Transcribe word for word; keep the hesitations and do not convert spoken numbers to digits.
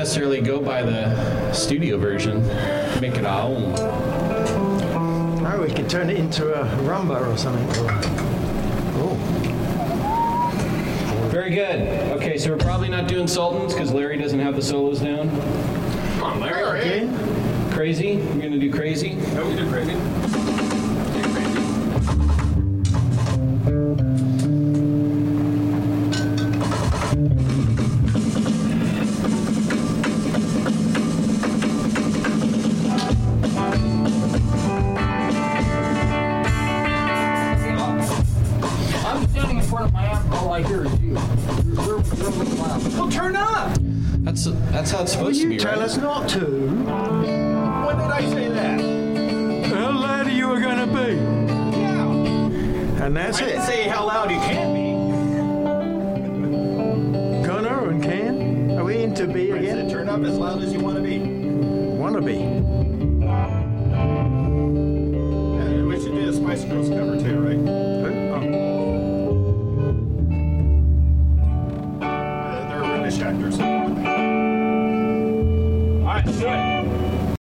necessarily go by the studio version. Make it our own. Oh, we could turn it into a rumba or something. Oh. Very good. Okay, so we're probably not doing Sultans because Larry doesn't have the solos down. Come on, Larry. Okay. Crazy? We're going to do Crazy? No, we do Crazy. I'm standing in front of my amp, all I hear is you. You're, you're, you're really loud. Well, turn up! That's that's how it's Will supposed to you be, tell right? us not to? When did I say that? How loud are you going to be? Yeah. And that's I it. didn't say how loud you can be. Connor and Ken, are we into B I again? said turn up as loud as you want to be. Wanna be. And we should do the Spice Girls cover too, right? Uh, they're British actors.